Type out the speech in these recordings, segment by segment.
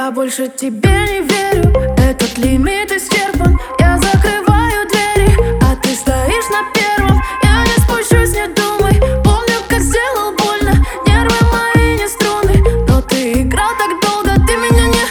Я больше тебе не верю, этот лимит исчерпан. Я закрываю двери, а ты стоишь на первом. Я не спущусь, не думай, помню, как сделал больно. Нервы мои не струны, но ты играл так долго. Ты меня не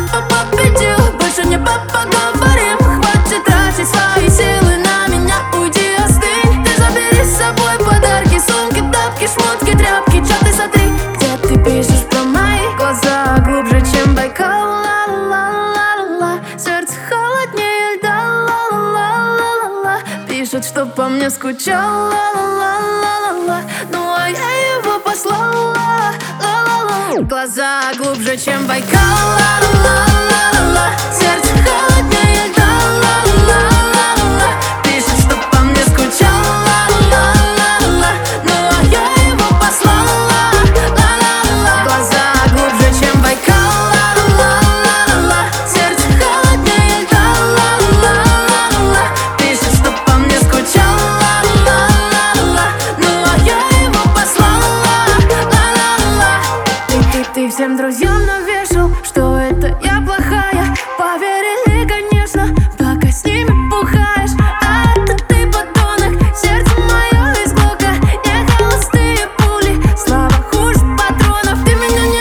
победил, больше не поговорим. Хватит тратить свои силы на меня, уйди, остынь. Ты забери с собой подарки, сумки, тапки, шмотки, тряпки. Чаты смотри, где ты пишешь про мои глаза глубже, чем Байкал. Ла-ла-ла-ла-ла, сердце холоднее льда. Ла-ла-ла-ла-ла, пишет, что по мне скучал. Ла-ла-ла-ла-ла, ну а я его послала. Ла-ла-ла, глаза глубже, чем Байкал. Ла-ла-ла-ла-ла, сердце холоднее льда. Ла-ла-ла-ла-ла, пишет, что по мне скучал. Ла-ла-ла-ла-ла, ну а я его послала. Ла-ла-ла, глаза глубже, чем Байкал. Ла-ла-ла-ла-ла, сердце холоднее льда. Ла-ла-ла-ла-ла, пишет, что по мне скучал. Ла-ла-ла-ла, ну а я его послала. Ла-ла-ла, ты всем друзьям навешал, что это я плохая. Поверили, конечно, пока с ними бухаешь. А это ты подонок, сердце мое из глока. Не холостые пули, слава хуже патронов. Ты меня не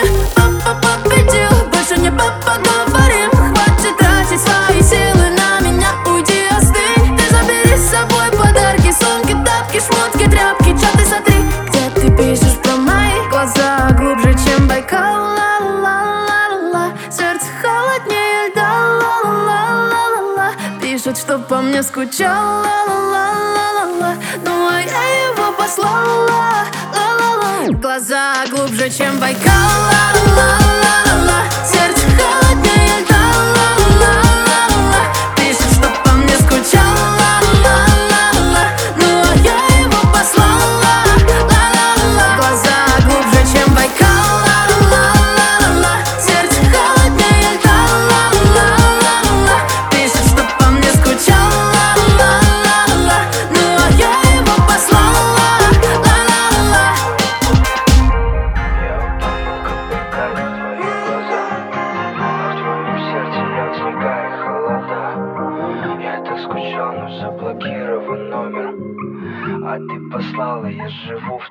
победил, больше не поговорим. Хватит тратить свои силы на меня, уйди, остынь. Ты забери с собой подарки, сумки, тапки, шмотки, тряпки. Чаты смотри, где ты пишешь про мои глаза глубже, чем Байкал. Ла-ла-ла-ла-ла, сердце холоднее льда. Ла-ла-ла-ла-ла, пишет, что по мне скучал. Ла-ла-ла-ла-ла, ну а я его послала. Ла-ла-ла, глаза глубже, чем Байкал. Ла-ла-ла-ла-ла, сердце холоднее льда. Ла-ла-ла-ла-ла, пишет, что по мне скучал. Ла-ла-ла-ла-ла, ну а я его послала. Ла-ла-ла, глаза глубже, чем Байкал. Ла-ла-ла-ла-ла, сердце холоднее льда. Ла-ла-ла-ла-ла, пишет, что по мне скучал. Ла-ла-ла-ла, ну а я его послала. Ла-ла-ла. Я утонул, как Байкал, в твоих глазах. А в твоем сердце лед, снега и холода. Я так скучал, но заблокирован номер. А ты послала, я живу в